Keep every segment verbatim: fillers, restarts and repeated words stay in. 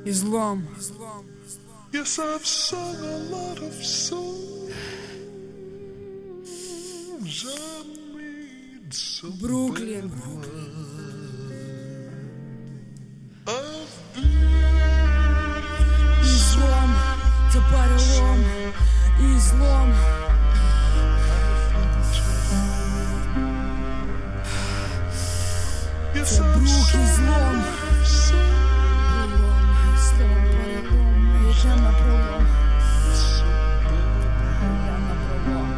Islam. Yes, I've sung a lot of songs. I made some Brooklyn. bad ones. I've been Ізлом, це перелом. Ізлом. Це брук і злом. Пролом, ізлом, перелом. Я на пролом. Я на пролом.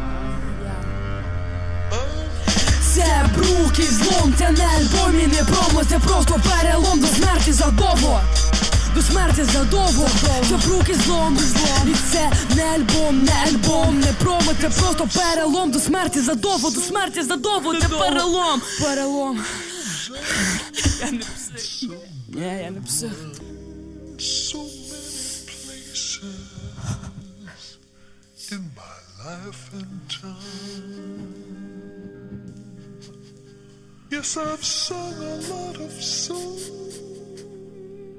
Це брук і злом, це не альбом і не промо, це просто перелом до смерті задовго. До смерті задовго, це брук і злом, і це не альбом, не альбом, не промо, це просто перелом до смерті задовго, до смерті задовго, це перелом. Перелом. Я не псих. Ні, я не псих. so many places in my life and time. Yes, I've sung a lot of songs.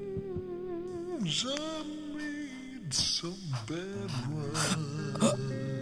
I made some bad ones.